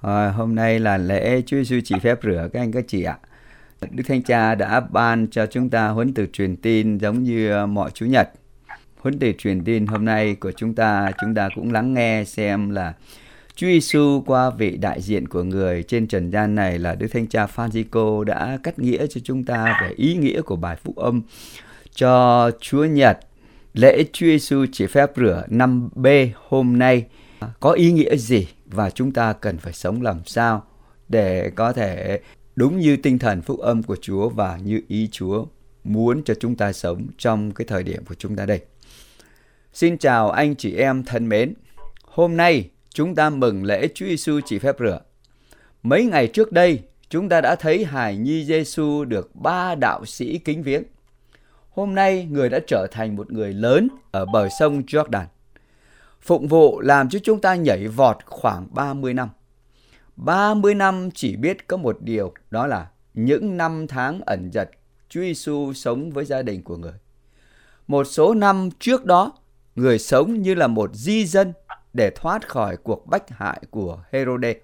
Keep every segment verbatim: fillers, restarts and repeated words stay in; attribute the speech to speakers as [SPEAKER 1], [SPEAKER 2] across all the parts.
[SPEAKER 1] À, hôm nay là lễ Chúa Giêsu chỉ phép rửa các anh các chị ạ. Đức Thánh Cha đã ban cho chúng ta huấn từ truyền tin giống như mọi Chủ nhật. Huấn từ truyền tin hôm nay của chúng ta, chúng ta cũng lắng nghe xem là Chúa Giêsu qua vị đại diện của người trên trần gian này là Đức Thánh Cha Francisco đã cắt nghĩa cho chúng ta về ý nghĩa của bài phúc âm cho Chúa Nhật. Lễ Chúa Giêsu chỉ phép rửa năm B hôm nay có ý nghĩa gì và chúng ta cần phải sống làm sao để có thể đúng như tinh thần phúc âm của Chúa và như ý Chúa muốn cho chúng ta sống trong cái thời điểm của chúng ta đây. Xin chào anh chị em thân mến. Hôm nay chúng ta mừng lễ Chúa Giêsu chỉ phép rửa. Mấy ngày trước đây chúng ta đã thấy hài nhi Giêsu được ba đạo sĩ kính viếng. Hôm nay người đã trở thành một người lớn ở bờ sông Jordan. Phụng vụ làm cho chúng ta nhảy vọt khoảng ba mươi năm. ba mươi năm chỉ biết có một điều, đó là những năm tháng ẩn dật Chúa Giêsu sống với gia đình của người. Một số năm trước đó, người sống như là một di dân để thoát khỏi cuộc bách hại của Herode.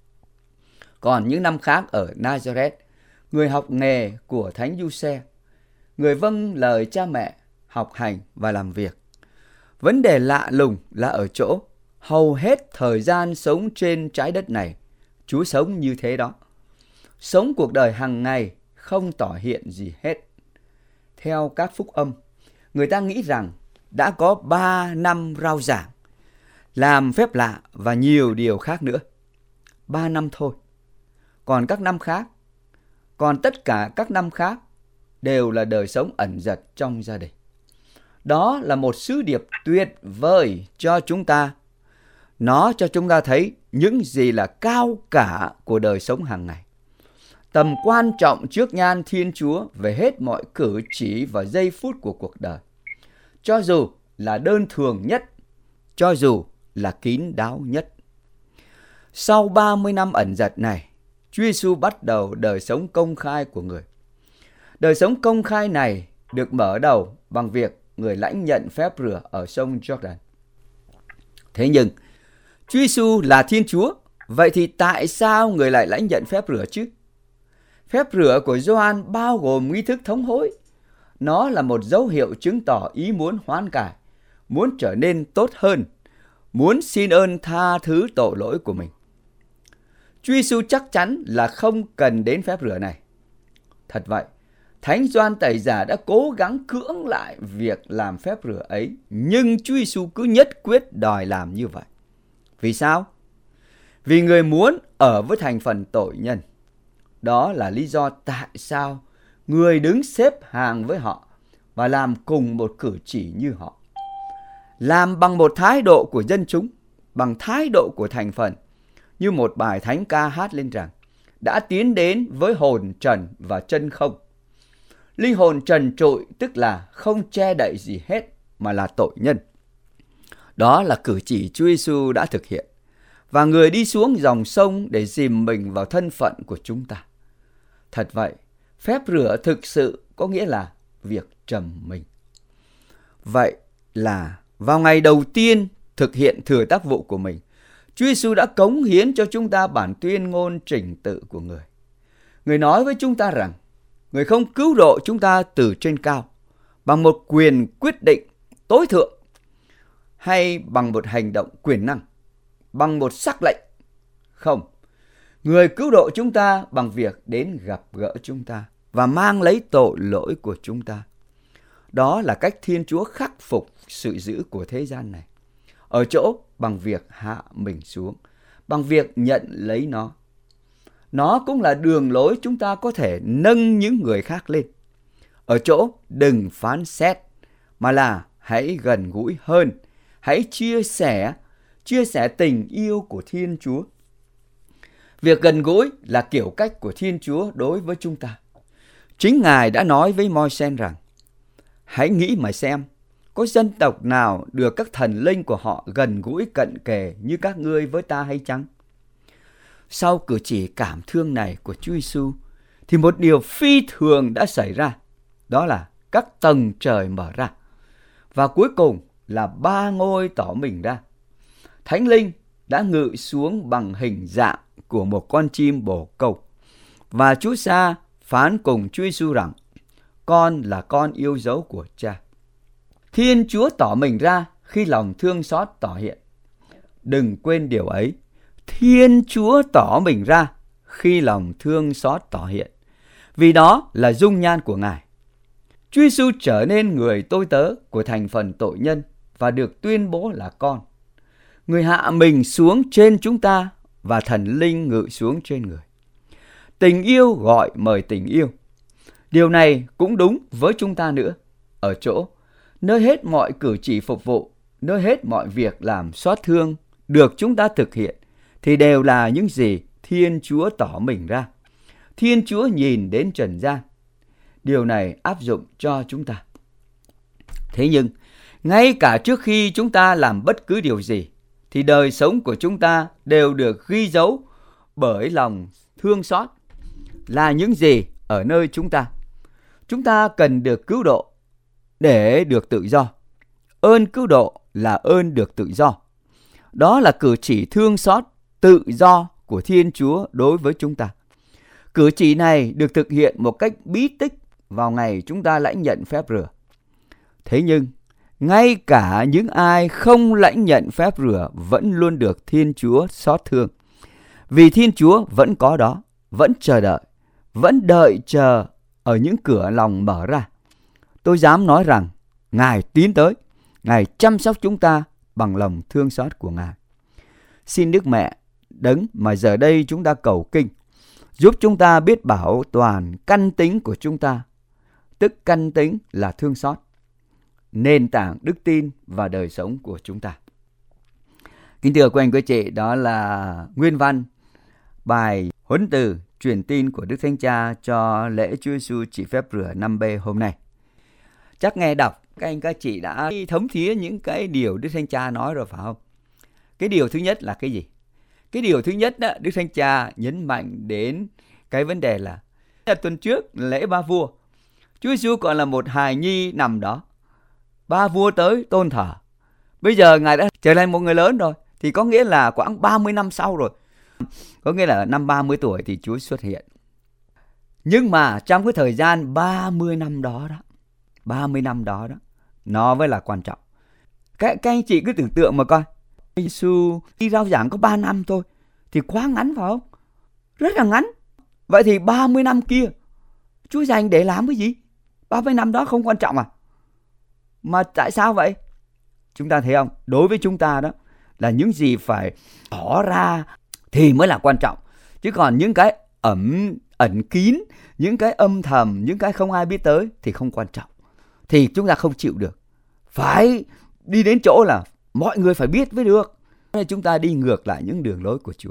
[SPEAKER 1] Còn những năm khác ở Nazareth, người học nghề của Thánh Giuse, người vâng lời cha mẹ, học hành và làm việc. Vấn đề lạ lùng là ở chỗ, hầu hết thời gian sống trên trái đất này, Chúa sống như thế đó. Sống cuộc đời hàng ngày không tỏ hiện gì hết. Theo các phúc âm, người ta nghĩ rằng đã có ba năm rao giảng, làm phép lạ và nhiều điều khác nữa. Ba năm thôi. Còn các năm khác, còn tất cả các năm khác đều là đời sống ẩn dật trong gia đình. Đó là một sứ điệp tuyệt vời cho chúng ta. Nó cho chúng ta thấy những gì là cao cả của đời sống hàng ngày. Tầm quan trọng trước nhan Thiên Chúa về hết mọi cử chỉ và giây phút của cuộc đời. Cho dù là đơn thường nhất, cho dù là kín đáo nhất. Sau ba mươi năm ẩn dật này, Chúa Giêsu bắt đầu đời sống công khai của người. Đời sống công khai này được mở đầu bằng việc người lãnh nhận phép rửa ở sông Jordan. Thế nhưng, Chúa Giêsu là Thiên Chúa, vậy thì tại sao người lại lãnh nhận phép rửa chứ? Phép rửa của Gioan bao gồm nghi thức thống hối. Nó là một dấu hiệu chứng tỏ ý muốn hoán cải, muốn trở nên tốt hơn, muốn xin ơn tha thứ tội lỗi của mình. Chúa Giêsu chắc chắn là không cần đến phép rửa này. Thật vậy, Thánh Gioan Tẩy Giả đã cố gắng cưỡng lại việc làm phép rửa ấy, nhưng Chúa Giêsu cứ nhất quyết đòi làm như vậy. Vì sao? Vì người muốn ở với thành phần tội nhân. Đó là lý do tại sao người đứng xếp hàng với họ và làm cùng một cử chỉ như họ. Làm bằng một thái độ của dân chúng, bằng thái độ của thành phần, như một bài thánh ca hát lên rằng, đã tiến đến với hồn trần và chân không. Linh hồn trần trụi tức là không che đậy gì hết mà là tội nhân. Đó là cử chỉ Chúa Giêsu đã thực hiện. Và người đi xuống dòng sông để dìm mình vào thân phận của chúng ta. Thật vậy, phép rửa thực sự có nghĩa là việc trầm mình. Vậy là vào ngày đầu tiên thực hiện thừa tác vụ của mình, Chúa Giêsu đã cống hiến cho chúng ta bản tuyên ngôn trình tự của người. Người nói với chúng ta rằng, người không cứu độ chúng ta từ trên cao, bằng một quyền quyết định tối thượng, hay bằng một hành động quyền năng, bằng một sắc lệnh. Không, người cứu độ chúng ta bằng việc đến gặp gỡ chúng ta và mang lấy tội lỗi của chúng ta. Đó là cách Thiên Chúa khắc phục sự dữ của thế gian này. Ở chỗ bằng việc hạ mình xuống, bằng việc nhận lấy nó. Nó cũng là đường lối chúng ta có thể nâng những người khác lên. Ở chỗ đừng phán xét, mà là hãy gần gũi hơn, hãy chia sẻ, chia sẻ tình yêu của Thiên Chúa. Việc gần gũi là kiểu cách của Thiên Chúa đối với chúng ta. Chính Ngài đã nói với Môi-se rằng, hãy nghĩ mà xem, có dân tộc nào được các thần linh của họ gần gũi cận kề như các ngươi với ta hay chăng? Sau cử chỉ cảm thương này của Chúa Giêsu thì một điều phi thường đã xảy ra, đó là các tầng trời mở ra. Và cuối cùng là ba ngôi tỏ mình ra. Thánh linh đã ngự xuống bằng hình dạng của một con chim bồ câu. Và Chúa Xa phán cùng Chúa Giêsu rằng: con là con yêu dấu của Cha. Thiên Chúa tỏ mình ra khi lòng thương xót tỏ hiện. Đừng quên điều ấy. Thiên Chúa tỏ mình ra khi lòng thương xót tỏ hiện, vì đó là dung nhan của Ngài. Chúa Giêsu trở nên người tôi tớ của thành phần tội nhân và được tuyên bố là con. Người hạ mình xuống trên chúng ta và thần linh ngự xuống trên người. Tình yêu gọi mời tình yêu. Điều này cũng đúng với chúng ta nữa, ở chỗ nơi hết mọi cử chỉ phục vụ, nơi hết mọi việc làm xót thương được chúng ta thực hiện thì đều là những gì Thiên Chúa tỏ mình ra. Thiên Chúa nhìn đến trần gian. Điều này áp dụng cho chúng ta. Thế nhưng, ngay cả trước khi chúng ta làm bất cứ điều gì, thì đời sống của chúng ta đều được ghi dấu bởi lòng thương xót. Là những gì ở nơi chúng ta? Chúng ta cần được cứu độ để được tự do. Ơn cứu độ là ơn được tự do. Đó là cử chỉ thương xót tự do của Thiên Chúa đối với chúng ta. Cử chỉ này được thực hiện một cách bí tích vào ngày chúng ta lãnh nhận phép rửa. Thế nhưng, ngay cả những ai không lãnh nhận phép rửa vẫn luôn được Thiên Chúa xót thương. Vì Thiên Chúa vẫn có đó, vẫn chờ đợi, vẫn đợi chờ ở những cửa lòng mở ra. Tôi dám nói rằng Ngài tiến tới, Ngài chăm sóc chúng ta bằng lòng thương xót của Ngài. Xin Đức Mẹ đấng mà giờ đây chúng ta cầu kinh, giúp chúng ta biết bảo toàn căn tính của chúng ta, tức căn tính là thương xót, nền tảng đức tin và đời sống của chúng ta. Kính thưa quý anh quý chị, đó là nguyên văn bài huấn từ truyền tin của Đức Thánh Cha cho lễ Chúa Giêsu chỉ phép rửa năm B hôm nay. Chắc nghe đọc các anh các chị đã thấm thía những cái điều Đức Thánh Cha nói rồi phải không? Cái điều thứ nhất là cái gì? Cái điều thứ nhất đó, Đức Thánh Cha nhấn mạnh đến cái vấn đề là tuần trước lễ Ba Vua, Chúa Giêsu còn là một hài nhi nằm đó. Ba vua tới tôn thờ. Bây giờ Ngài đã trở thành một người lớn rồi, thì có nghĩa là khoảng ba mươi năm sau rồi. Có nghĩa là năm ba mươi tuổi thì Chúa xuất hiện. Nhưng mà trong cái thời gian ba mươi năm đó đó, ba mươi năm đó đó, nó mới là quan trọng. Các, các anh chị cứ tưởng tượng mà coi, Giêsu đi rao giảng có ba năm thôi, thì quá ngắn phải không? Rất là ngắn. Vậy thì ba mươi năm kia, Chúa dành để làm cái gì? ba mươi năm đó không quan trọng à? Mà tại sao vậy? Chúng ta thấy không? Đối với chúng ta đó, là những gì phải tỏ ra thì mới là quan trọng. Chứ còn những cái ẩn, ẩn kín, những cái âm thầm, những cái không ai biết tới thì không quan trọng. Thì chúng ta không chịu được. Phải đi đến chỗ là mọi người phải biết mới được. Nên chúng ta đi ngược lại những đường lối của Chúa.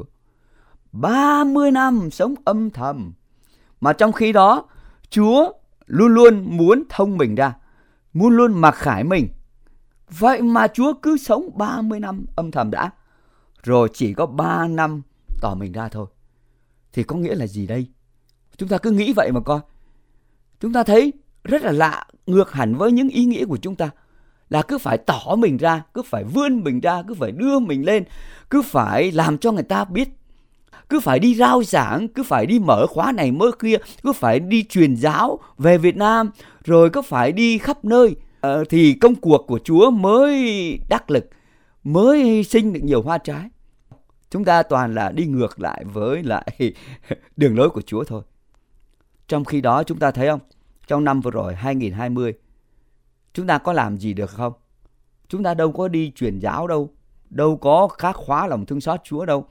[SPEAKER 1] ba mươi năm sống âm thầm. Mà trong khi đó, Chúa luôn luôn muốn thông mình ra, muốn luôn mặc khải mình. Vậy mà Chúa cứ sống ba mươi năm âm thầm đã, rồi chỉ có ba năm tỏ mình ra thôi. Thì có nghĩa là gì đây? Chúng ta cứ nghĩ vậy mà coi. Chúng ta thấy rất là lạ, ngược hẳn với những ý nghĩa của chúng ta. Là cứ phải tỏ mình ra, cứ phải vươn mình ra, cứ phải đưa mình lên, cứ phải làm cho người ta biết. Cứ phải đi rao giảng, cứ phải đi mở khóa này mở kia, cứ phải đi truyền giáo về Việt Nam, rồi cứ phải đi khắp nơi. Ờ, thì công cuộc của Chúa mới đắc lực, mới sinh được nhiều hoa trái. Chúng ta toàn là đi ngược lại với lại đường lối của Chúa thôi. Trong khi đó chúng ta thấy không? Trong năm vừa rồi hai nghìn hai mươi, chúng ta có làm gì được không? Chúng ta đâu có đi truyền giáo đâu, đâu có khắc khóa lòng thương xót Chúa đâu,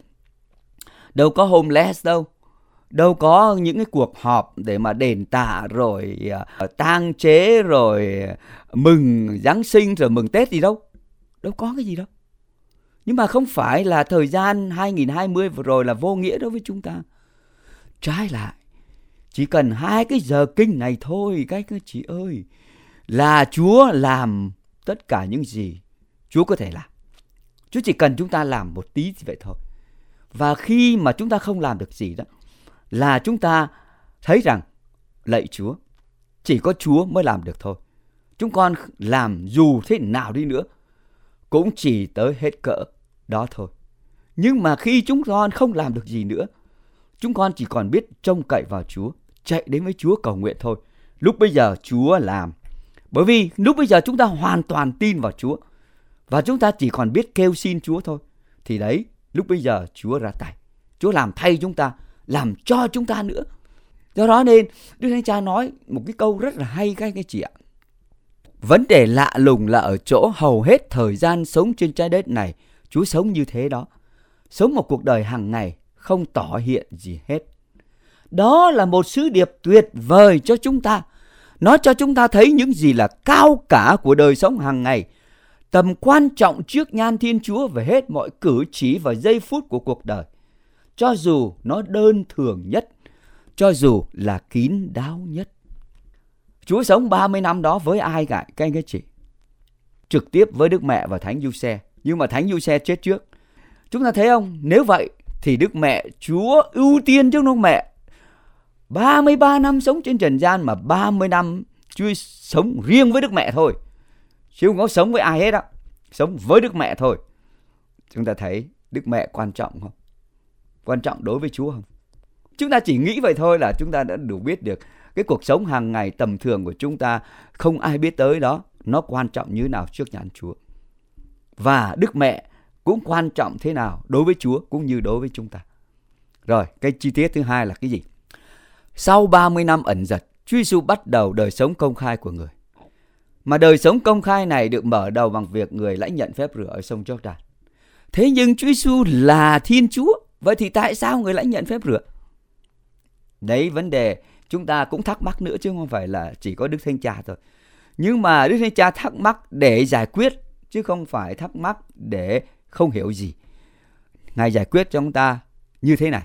[SPEAKER 1] đâu có homeless đâu, đâu có những cái cuộc họp để mà đền tạ rồi uh, tang chế rồi mừng Giáng sinh rồi mừng Tết gì đâu. Đâu có cái gì đâu. Nhưng mà không phải là thời gian hai nghìn hai mươi vừa rồi là vô nghĩa đối với chúng ta. Trái lại, chỉ cần hai cái giờ kinh này thôi các anh chị ơi, là Chúa làm tất cả những gì Chúa có thể làm. Chúa chỉ cần chúng ta làm một tí thì vậy thôi. Và khi mà chúng ta không làm được gì đó, là chúng ta thấy rằng lạy Chúa, chỉ có Chúa mới làm được thôi. Chúng con làm dù thế nào đi nữa cũng chỉ tới hết cỡ đó thôi. Nhưng mà khi chúng con không làm được gì nữa, chúng con chỉ còn biết trông cậy vào Chúa, chạy đến với Chúa cầu nguyện thôi. Lúc bây giờ Chúa làm. Bởi vì lúc bây giờ chúng ta hoàn toàn tin vào Chúa, và chúng ta chỉ còn biết kêu xin Chúa thôi. Thì đấy, lúc bây giờ Chúa ra tay. Chúa làm thay chúng ta, làm cho chúng ta nữa. Do đó nên Đức Thánh Cha nói một cái câu rất là hay các anh chị ạ. Vấn đề lạ lùng là ở chỗ hầu hết thời gian sống trên trái đất này, Chúa sống như thế đó. Sống một cuộc đời hàng ngày, không tỏ hiện gì hết. Đó là một sứ điệp tuyệt vời cho chúng ta. Nó cho chúng ta thấy những gì là cao cả của đời sống hàng ngày. Tầm quan trọng trước nhan Thiên Chúa về hết mọi cử chỉ và giây phút của cuộc đời. Cho dù nó đơn thường nhất, cho dù là kín đáo nhất. Chúa sống ba mươi năm đó với ai cả các anh các chị? Trực tiếp với Đức Mẹ và Thánh Giuse. Nhưng mà Thánh Giuse chết trước. Chúng ta thấy không? Nếu vậy thì Đức Mẹ Chúa ưu tiên trước Đức Mẹ. ba mươi ba năm sống trên trần gian mà ba mươi năm Chúa sống riêng với Đức Mẹ thôi. Chứ không có sống với ai hết á. Sống với Đức Mẹ thôi. Chúng ta thấy Đức Mẹ quan trọng không? Quan trọng đối với Chúa không? Chúng ta chỉ nghĩ vậy thôi là chúng ta đã đủ biết được cái cuộc sống hàng ngày tầm thường của chúng ta, không ai biết tới đó, nó quan trọng như nào trước nhan Chúa. Và Đức Mẹ cũng quan trọng thế nào đối với Chúa cũng như đối với chúng ta. Rồi, cái chi tiết thứ hai là cái gì? Sau ba mươi năm ẩn dật, Chúa Giêsu bắt đầu đời sống công khai của người. Mà đời sống công khai này được mở đầu bằng việc người lãnh nhận phép rửa ở sông Giô-đan. Thế nhưng Chúa Giêsu là Thiên Chúa, vậy thì tại sao người lãnh nhận phép rửa? Đấy, vấn đề chúng ta cũng thắc mắc nữa chứ không phải là chỉ có Đức Thánh Cha thôi. Nhưng mà Đức Thánh Cha thắc mắc để giải quyết, chứ không phải thắc mắc để không hiểu gì. Ngài giải quyết cho chúng ta như thế này.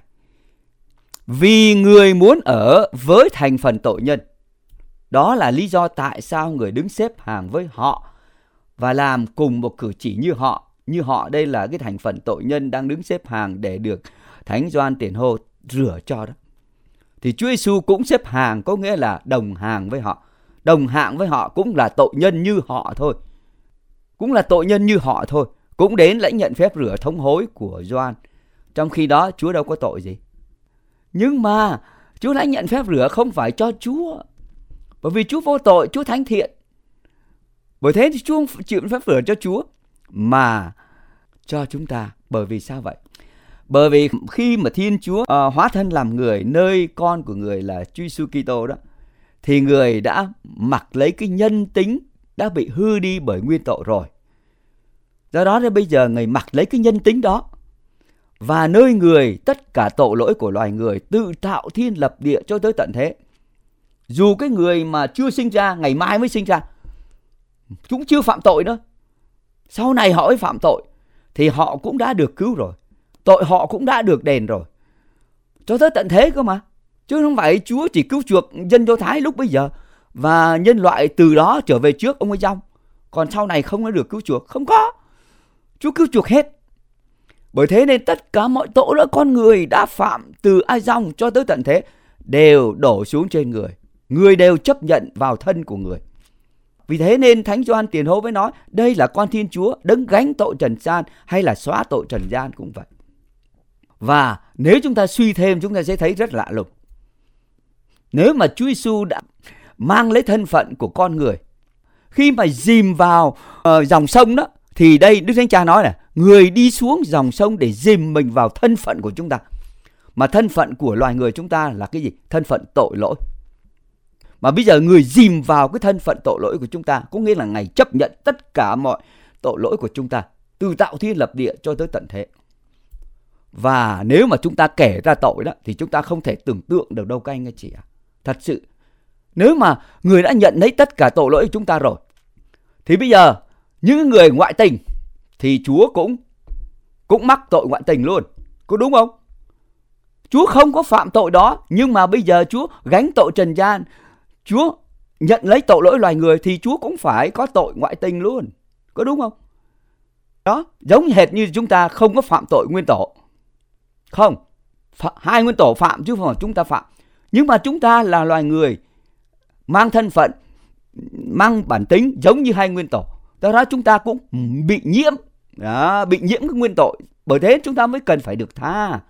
[SPEAKER 1] Vì người muốn ở với thành phần tội nhân. Đó là lý do tại sao người đứng xếp hàng với họ và làm cùng một cử chỉ như họ. Như họ đây là cái thành phần tội nhân đang đứng xếp hàng để được Thánh Gioan Tiền Hô rửa cho đó. Thì Chúa Giêsu cũng xếp hàng, có nghĩa là đồng hàng với họ. Đồng hạng với họ cũng là tội nhân như họ thôi. Cũng là tội nhân như họ thôi. Cũng đến lãnh nhận phép rửa thống hối của Gioan. Trong khi đó Chúa đâu có tội gì. Nhưng mà Chúa lãnh nhận phép rửa không phải cho Chúa. Bởi vì Chúa vô tội, Chúa thánh thiện. Bởi thế thì Chúa không chịu phép rửa cho Chúa, mà cho chúng ta. Bởi vì sao vậy? Bởi vì khi mà Thiên Chúa uh, hóa thân làm người, nơi con của người là Chúa Giêsu Kitô đó, thì người đã mặc lấy cái nhân tính đã bị hư đi bởi nguyên tội rồi. Do đó đến bây giờ người mặc lấy cái nhân tính đó, và nơi người tất cả tội lỗi của loài người tự tạo thiên lập địa cho tới tận thế. Dù cái người mà chưa sinh ra, ngày mai mới sinh ra, cũng chưa phạm tội nữa, sau này họ mới phạm tội, thì họ cũng đã được cứu rồi. Tội họ cũng đã được đền rồi. Cho tới tận thế cơ mà. Chứ không phải Chúa chỉ cứu chuộc dân Do Thái lúc bây giờ, và nhân loại từ đó trở về trước ông ấy dòng, còn sau này không có được cứu chuộc. Không có. Chúa cứu chuộc hết. Bởi thế nên tất cả mọi tội lỗi con người đã phạm từ ai dòng cho tới tận thế đều đổ xuống trên người. Người đều chấp nhận vào thân của người. Vì thế nên Thánh Gioan Tiền Hô mới nói đây là con Thiên Chúa đấng gánh tội trần gian, hay là xóa tội trần gian cũng vậy. Và nếu chúng ta suy thêm, chúng ta sẽ thấy rất lạ lùng. Nếu mà Chúa Giêsu đã mang lấy thân phận của con người, khi mà dìm vào uh, dòng sông đó, thì đây Đức Thánh Cha nói là người đi xuống dòng sông để dìm mình vào thân phận của chúng ta. Mà thân phận của loài người chúng ta là cái gì? Thân phận tội lỗi. Mà bây giờ người dìm vào cái thân phận tội lỗi của chúng ta, có nghĩa là Ngài chấp nhận tất cả mọi tội lỗi của chúng ta, từ tạo thiên lập địa cho tới tận thế. Và nếu mà chúng ta kể ra tội đó, thì chúng ta không thể tưởng tượng được đâu các anh các chị ạ. Thật sự, nếu mà người đã nhận lấy tất cả tội lỗi của chúng ta rồi, thì bây giờ những người ngoại tình thì Chúa cũng cũng mắc tội ngoại tình luôn. Có đúng không? Chúa không có phạm tội đó, nhưng mà bây giờ Chúa gánh tội trần gian, Chúa nhận lấy tội lỗi loài người, thì Chúa cũng phải có tội ngoại tình luôn. Có đúng không? Đó, giống hệt như chúng ta không có phạm tội nguyên tổ. Không, hai nguyên tổ phạm chứ không phải chúng ta phạm. Nhưng mà chúng ta là loài người mang thân phận, mang bản tính giống như hai nguyên tổ. Do đó chúng ta cũng bị nhiễm, đó, bị nhiễm cái nguyên tội Bởi thế chúng ta mới cần phải được tha.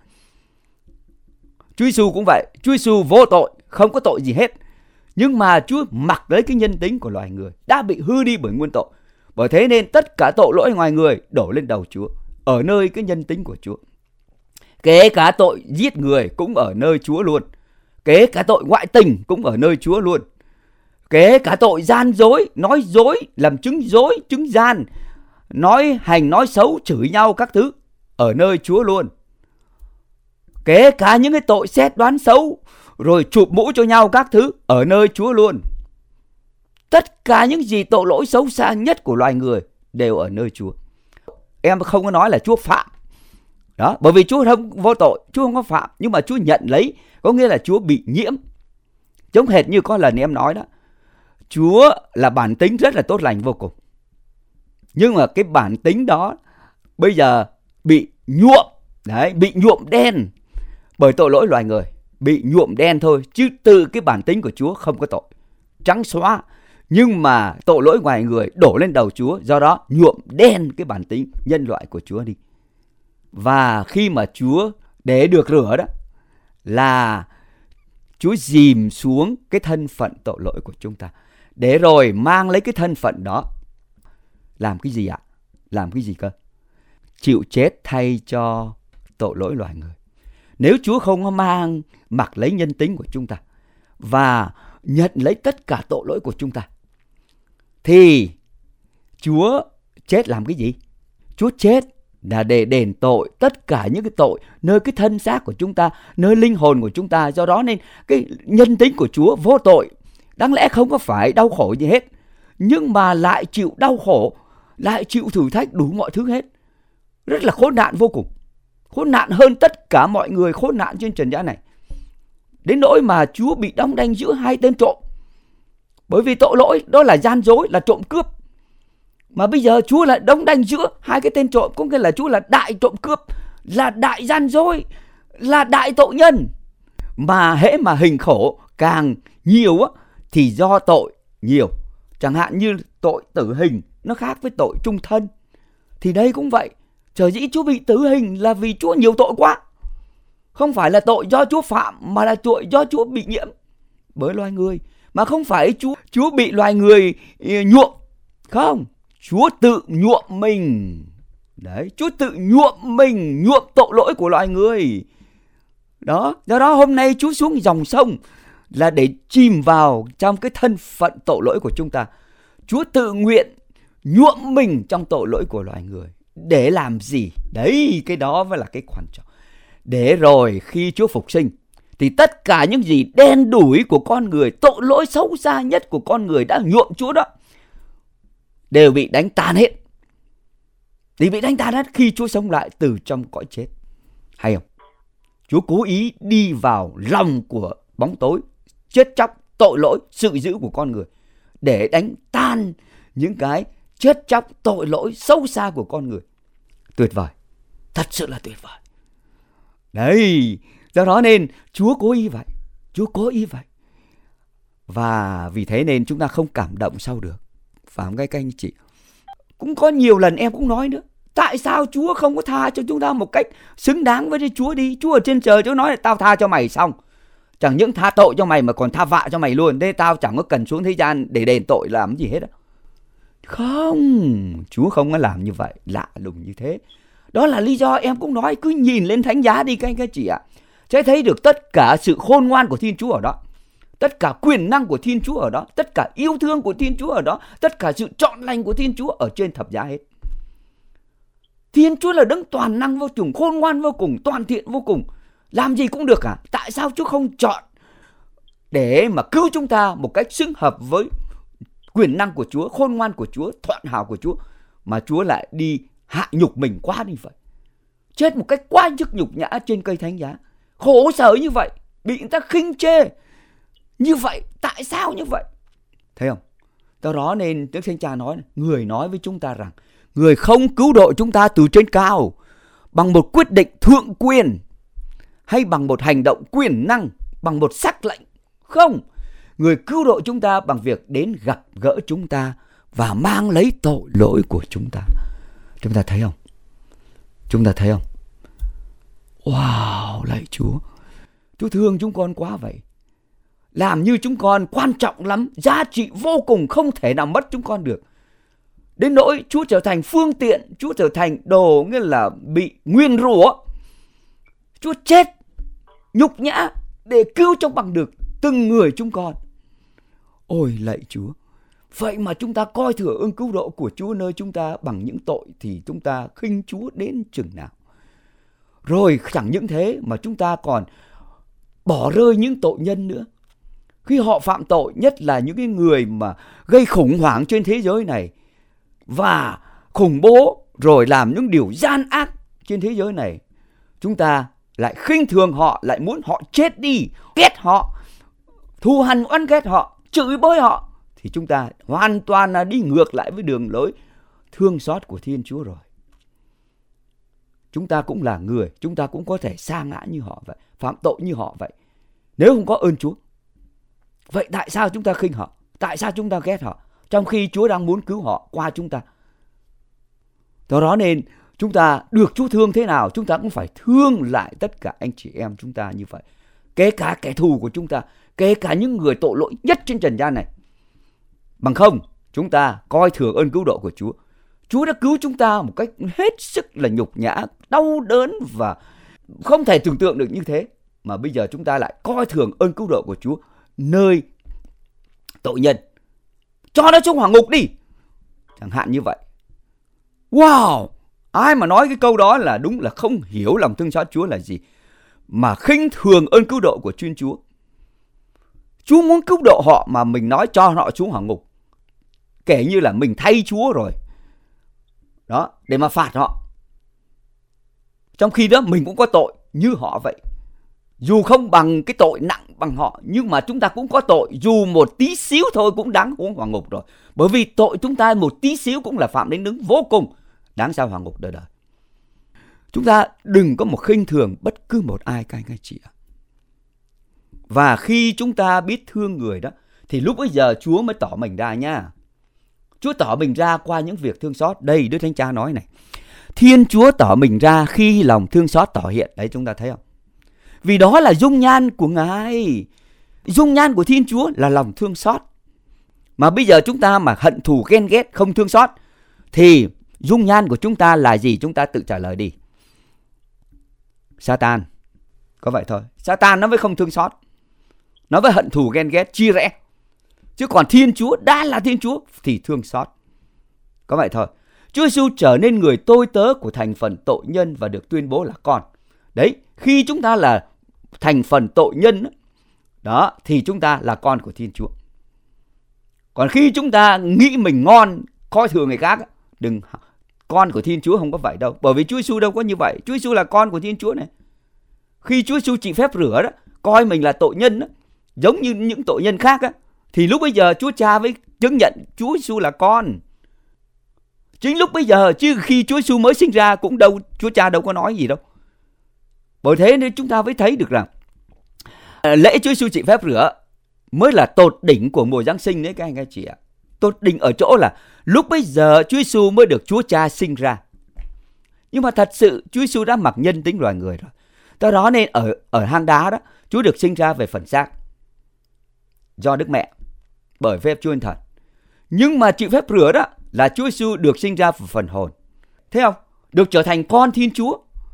[SPEAKER 1] Chúa Giêsu cũng vậy. Chúa Giêsu vô tội, không có tội gì hết. Nhưng mà Chúa mặc lấy cái nhân tính của loài người, đã bị hư đi bởi nguyên tội. Bởi thế nên tất cả tội lỗi ngoài người đổ lên đầu Chúa, ở nơi cái nhân tính của Chúa. Kể cả tội giết người cũng ở nơi Chúa luôn. Kể cả tội ngoại tình cũng ở nơi Chúa luôn. Kể cả tội gian dối, nói dối, làm chứng dối, chứng gian, nói hành nói xấu, chửi nhau các thứ, ở nơi Chúa luôn. Kể cả những cái tội xét đoán xấu, rồi chụp mũ cho nhau các thứ, ở nơi Chúa luôn. Tất cả những gì tội lỗi xấu xa nhất của loài người đều ở nơi Chúa. Em không có nói là Chúa phạm. Đó, bởi vì Chúa không vô tội, Chúa không có phạm, nhưng mà Chúa nhận lấy, có nghĩa là Chúa bị nhiễm. Giống hệt như có lần em nói đó, Chúa là bản tính rất là tốt lành vô cùng. Nhưng mà cái bản tính đó bây giờ bị nhuộm, đấy, bị nhuộm đen bởi tội lỗi loài người. Bị nhuộm đen thôi, chứ từ cái bản tính của Chúa không có tội, trắng xóa. Nhưng mà tội lỗi ngoài người đổ lên đầu Chúa, do đó nhuộm đen cái bản tính nhân loại của Chúa đi. Và khi mà Chúa để được rửa đó, là Chúa dìm xuống cái thân phận tội lỗi của chúng ta, để rồi mang lấy cái thân phận đó. Làm cái gì ạ? Làm cái gì cơ? Chịu chết thay cho tội lỗi loài người. Nếu Chúa không có mang mặc lấy nhân tính của chúng ta và nhận lấy tất cả tội lỗi của chúng ta, thì Chúa chết làm cái gì? Chúa chết là để đền tội tất cả những cái tội nơi cái thân xác của chúng ta, nơi linh hồn của chúng ta. Do đó nên cái nhân tính của Chúa vô tội, đáng lẽ không có phải đau khổ gì hết, nhưng mà lại chịu đau khổ, lại chịu thử thách đủ mọi thứ hết. Rất là khốn nạn vô cùng. Khốn nạn hơn tất cả mọi người khốn nạn trên trần gian này. Đến nỗi mà Chúa bị đóng đinh giữa hai tên trộm. Bởi vì tội lỗi đó là gian dối, là trộm cướp. Mà bây giờ Chúa lại đóng đinh giữa hai cái tên trộm, có nghĩa là Chúa là đại trộm cướp, là đại gian dối, là đại tội nhân. Mà hễ mà hình khổ càng nhiều á, thì do tội nhiều. Chẳng hạn như tội tử hình nó khác với tội chung thân. Thì đây cũng vậy. Sở dĩ Chúa bị tử hình là vì Chúa nhiều tội quá. Không phải là tội do Chúa phạm, mà là tội do Chúa bị nhiễm bởi loài người. Mà không phải Chúa, Chúa bị loài người nhuộm. Không, Chúa tự nhuộm mình. Đấy, Chúa tự nhuộm mình, nhuộm tội lỗi của loài người. Đó, do đó hôm nay Chúa xuống dòng sông là để chìm vào trong cái thân phận tội lỗi của chúng ta. Chúa tự nguyện nhuộm mình trong tội lỗi của loài người. Để làm gì? Đấy, cái đó mới là cái quan trọng. Để rồi khi Chúa phục sinh, thì tất cả những gì đen đủi của con người, tội lỗi xấu xa nhất của con người đã nhuộm Chúa đó, đều bị đánh tan hết. Thì bị đánh tan hết khi Chúa sống lại từ trong cõi chết. Hay không? Chúa cố ý đi vào lòng của bóng tối, chết chóc, tội lỗi, sự dữ của con người, để đánh tan những cái chết chóc, tội lỗi, sâu xa của con người. Tuyệt vời. Thật sự là tuyệt vời. Đấy, do đó nên Chúa cố ý vậy. Chúa cố ý vậy. Và vì thế nên chúng ta không cảm động sau được. Phải không các anh chị? Cũng có nhiều lần em cũng nói nữa. Tại sao Chúa không có tha cho chúng ta một cách xứng đáng với Chúa đi? Chúa ở trên trời, Chúa nói là tao tha cho mày xong. Chẳng những tha tội cho mày mà còn tha vạ cho mày luôn. Thế tao chẳng có cần xuống thế gian để đền tội làm gì hết á. Không, Chúa không có làm như vậy, lạ lùng như thế. Đó là lý do em cũng nói, cứ nhìn lên thánh giá đi các anh các chị ạ. Sẽ thấy được tất cả sự khôn ngoan của Thiên Chúa ở đó. Tất cả quyền năng của Thiên Chúa ở đó. Tất cả yêu thương của Thiên Chúa ở đó. Tất cả sự trọn lành của Thiên Chúa ở trên thập giá hết. Thiên Chúa là đấng toàn năng vô cùng, khôn ngoan vô cùng, toàn thiện vô cùng. Làm gì cũng được cả. Tại sao Chúa không chọn để mà cứu chúng ta một cách xứng hợp với quyền năng của Chúa, khôn ngoan của Chúa, thuận hảo của Chúa, mà Chúa lại đi hạ nhục mình quá như vậy, chết một cách quá nhức nhục nhã trên cây thánh giá, khổ sở như vậy, bị người ta khinh chê như vậy. Tại sao như vậy? Thấy không? Do đó nên Đức Thánh Cha nói, người nói với chúng ta rằng người không cứu độ chúng ta từ trên cao bằng một quyết định thượng quyền hay bằng một hành động quyền năng, bằng một sắc lệnh. Không, người cứu độ chúng ta bằng việc đến gặp gỡ chúng ta và mang lấy tội lỗi của chúng ta. Chúng ta thấy không? Chúng ta thấy không? Wow, lạy Chúa, Chúa thương chúng con quá vậy. Làm như chúng con quan trọng lắm, giá trị vô cùng, không thể nào mất chúng con được. Đến nỗi Chúa trở thành phương tiện, Chúa trở thành đồ, nghĩa là bị nguyền rủa. Chúa chết nhục nhã để cứu cho bằng được từng người chúng con. Ôi lạy Chúa, vậy mà chúng ta coi thừa ơn cứu độ của Chúa nơi chúng ta bằng những tội thì chúng ta khinh Chúa đến chừng nào. Rồi chẳng những thế mà chúng ta còn bỏ rơi những tội nhân nữa. Khi họ phạm tội, nhất là những cái người mà gây khủng hoảng trên thế giới này và khủng bố rồi làm những điều gian ác trên thế giới này, chúng ta lại khinh thường họ, lại muốn họ chết đi, ghét họ, thù hằn oán ghét họ, chửi bới họ, thì chúng ta hoàn toàn là đi ngược lại với đường lối thương xót của Thiên Chúa rồi. Chúng ta cũng là người, chúng ta cũng có thể sa ngã như họ vậy, phạm tội như họ vậy, nếu không có ơn Chúa. Vậy tại sao chúng ta khinh họ? Tại sao chúng ta ghét họ? Trong khi Chúa đang muốn cứu họ qua chúng ta. Do đó nên chúng ta được Chúa thương thế nào, chúng ta cũng phải thương lại tất cả anh chị em chúng ta như vậy. Kể cả kẻ thù của chúng ta, kể cả những người tội lỗi nhất trên trần gian này. Bằng không, chúng ta coi thường ơn cứu độ của Chúa. Chúa đã cứu chúng ta một cách hết sức là nhục nhã, đau đớn và không thể tưởng tượng được như thế. Mà bây giờ chúng ta lại coi thường ơn cứu độ của Chúa nơi tội nhân. Cho nó xuống hỏa ngục đi, chẳng hạn như vậy. Wow, ai mà nói cái câu đó là đúng là không hiểu lòng thương xót Chúa là gì, mà khinh thường ơn cứu độ của Thiên Chúa. Chúa muốn cứu độ họ mà mình nói cho họ xuống hỏa ngục, kể như là mình thay Chúa rồi đó, để mà phạt họ. Trong khi đó mình cũng có tội như họ vậy. Dù không bằng cái tội nặng bằng họ, nhưng mà chúng ta cũng có tội, dù một tí xíu thôi cũng đáng xuống hỏa ngục rồi. Bởi vì tội chúng ta một tí xíu cũng là phạm đến nướng vô cùng, đáng sao hỏa ngục đời đời. Chúng ta đừng có một khinh thường bất cứ một ai các anh các chị ạ. Và khi chúng ta biết thương người đó, thì lúc bấy giờ Chúa mới tỏ mình ra nha. Chúa tỏ mình ra qua những việc thương xót. Đây Đức Thánh Cha nói này, Thiên Chúa tỏ mình ra khi lòng thương xót tỏ hiện. Đấy, chúng ta thấy không? Vì đó là dung nhan của Ngài. Dung nhan của Thiên Chúa là lòng thương xót. Mà bây giờ chúng ta mà hận thù ghen ghét, không thương xót, thì dung nhan của chúng ta là gì? Chúng ta tự trả lời đi. Satan. Có vậy thôi. Satan nó mới không thương xót, nó mới hận thù ghen ghét, chia rẽ. Chứ còn Thiên Chúa, đã là Thiên Chúa thì thương xót. Có vậy thôi. Chúa Giêsu trở nên người tôi tớ của thành phần tội nhân và được tuyên bố là con. Đấy, khi chúng ta là thành phần tội nhân đó, thì chúng ta là con của Thiên Chúa. Còn khi chúng ta nghĩ mình ngon, coi thường người khác, đừng, con của Thiên Chúa không có vậy đâu. Bởi vì Chúa Giêsu đâu có như vậy. Chúa Giêsu là con của Thiên Chúa này. Khi Chúa Giêsu chịu phép rửa đó, coi mình là tội nhân đó, giống như những tội nhân khác á, thì lúc bây giờ Chúa Cha mới chứng nhận Chúa Giêsu là con. Chính lúc bây giờ, chứ khi Chúa Giêsu mới sinh ra cũng đâu, Chúa Cha đâu có nói gì đâu. Bởi thế nên chúng ta mới thấy được rằng lễ Chúa Giêsu chịu phép rửa mới là tột đỉnh của mùa Giáng sinh đấy các anh các chị ạ. Tột đỉnh ở chỗ là lúc bây giờ Chúa Giêsu mới được Chúa Cha sinh ra. Nhưng mà thật sự Chúa Giêsu đã mặc nhân tính loài người rồi. Do đó nên ở ở hang đá đó, Chúa được sinh ra về phần xác do Đức Mẹ bởi phép Chúa Thánh Thần. Nhưng mà chịu phép rửa đó là Chúa Giêsu được sinh ra về phần hồn. Thấy không? Được trở thành con Thiên Chúa.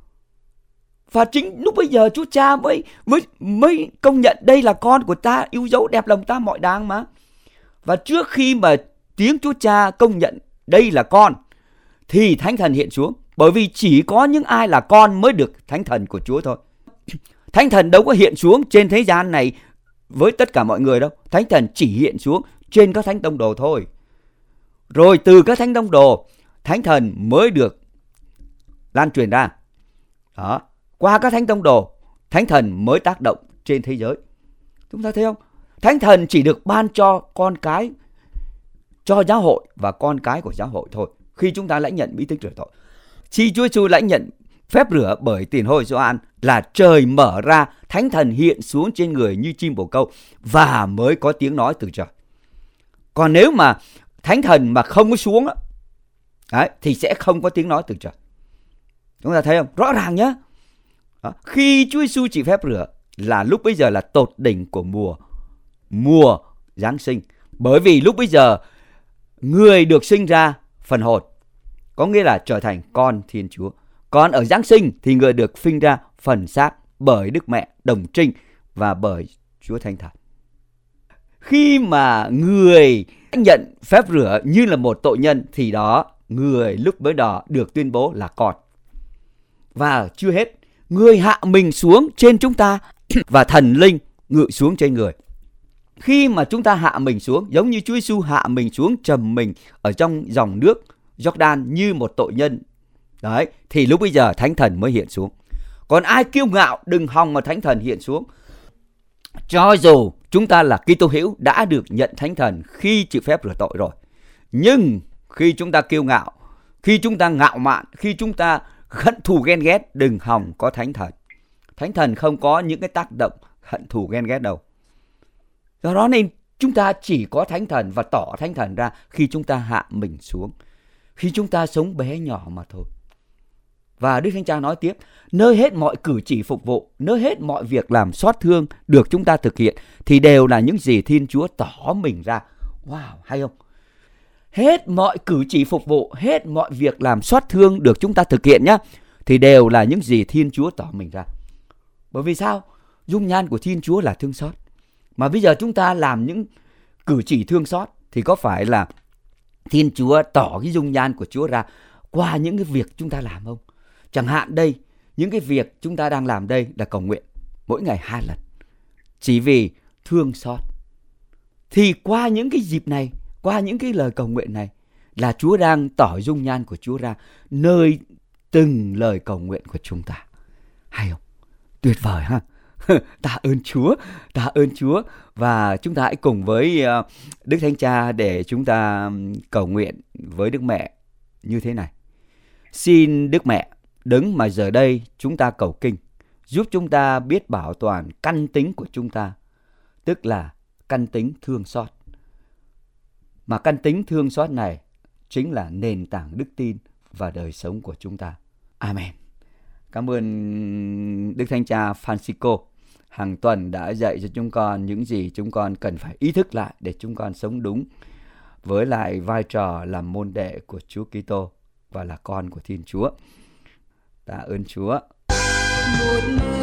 [SPEAKER 1] Và chính lúc bây giờ Chúa Cha mới mới mới công nhận đây là con của ta, yêu dấu đẹp lòng ta mọi đáng mà. Và trước khi mà tiếng Chúa Cha công nhận đây là con thì Thánh Thần hiện xuống. Bởi vì chỉ có những ai là con mới được Thánh Thần của Chúa thôi. Thánh Thần đâu có hiện xuống trên thế gian này với tất cả mọi người đâu. Thánh Thần chỉ hiện xuống trên các thánh tông đồ thôi. Rồi từ các thánh tông đồ, Thánh Thần mới được lan truyền ra. Đó. Qua các thánh tông đồ, Thánh Thần mới tác động trên thế giới. Chúng ta thấy không? Thánh Thần chỉ được ban cho con cái, cho giáo hội và con cái của giáo hội thôi. Khi chúng ta lãnh nhận bí tích rửa tội. Khi Chúa Giêsu lãnh nhận phép rửa bởi tiền hôi Gioan là trời mở ra, Thánh Thần hiện xuống trên người như chim bồ câu và mới có tiếng nói từ trời. Còn nếu mà Thánh Thần mà không có xuống đấy, thì sẽ không có tiếng nói từ trời. Chúng ta thấy không? Rõ ràng nhé. Đó. Khi Chúa Giêsu chịu phép rửa là lúc bây giờ là tột đỉnh của mùa mùa Giáng sinh. Bởi vì lúc bây giờ người được sinh ra phần hồn, có nghĩa là trở thành con Thiên Chúa. Còn ở Giáng sinh thì người được sinh ra phần xác bởi Đức Mẹ đồng trinh và bởi Chúa Thánh Thần. Khi mà người nhận phép rửa như là một tội nhân thì đó, người lúc bấy đó được tuyên bố là con. Và chưa hết, người hạ mình xuống trên chúng ta và thần linh ngự xuống trên người. Khi mà chúng ta hạ mình xuống, giống như Chúa Giêsu hạ mình xuống trầm mình ở trong dòng nước Giô-đan như một tội nhân, đấy, thì lúc bây giờ Thánh Thần mới hiện xuống. Còn ai kiêu ngạo đừng hòng mà Thánh Thần hiện xuống. Cho dù chúng ta là Kitô hữu đã được nhận Thánh Thần khi chịu phép rửa tội rồi, nhưng khi chúng ta kiêu ngạo, khi chúng ta ngạo mạn, khi chúng ta hận thù ghen ghét, đừng hòng có Thánh Thần. Thánh Thần không có những cái tác động hận thù ghen ghét đâu. Do đó nên chúng ta chỉ có Thánh Thần và tỏ Thánh Thần ra khi chúng ta hạ mình xuống, khi chúng ta sống bé nhỏ mà thôi. Và Đức Thánh Cha nói tiếp, nơi hết mọi cử chỉ phục vụ, nơi hết mọi việc làm xót thương được chúng ta thực hiện thì đều là những gì Thiên Chúa tỏ mình ra. Wow, hay không? Hết mọi cử chỉ phục vụ, hết mọi việc làm xót thương được chúng ta thực hiện nhá, thì đều là những gì Thiên Chúa tỏ mình ra. Bởi vì sao? Dung nhan của Thiên Chúa là thương xót. Mà bây giờ chúng ta làm những cử chỉ thương xót thì có phải là Thiên Chúa tỏ cái dung nhan của Chúa ra qua những cái việc chúng ta làm không? Chẳng hạn đây, những cái việc chúng ta đang làm đây là cầu nguyện mỗi ngày hai lần, chỉ vì thương xót. Thì qua những cái dịp này, qua những cái lời cầu nguyện này là Chúa đang tỏ dung nhan của Chúa ra nơi từng lời cầu nguyện của chúng ta. Hay không? Tuyệt vời ha. Tạ ơn Chúa, tạ ơn Chúa. Và chúng ta hãy cùng với Đức Thánh Cha để chúng ta cầu nguyện với Đức Mẹ như thế này. Xin Đức Mẹ, đấng mà giờ đây chúng ta cầu kinh, giúp chúng ta biết bảo toàn căn tính của chúng ta, tức là căn tính thương xót. Mà căn tính thương xót này chính là nền tảng đức tin và đời sống của chúng ta. Amen. Cảm ơn Đức Thánh Cha Francisco hàng tuần đã dạy cho chúng con những gì chúng con cần phải ý thức lại để chúng con sống đúng với lại vai trò làm môn đệ của Chúa Kitô và là con của Thiên Chúa. Tạ ơn Chúa. Một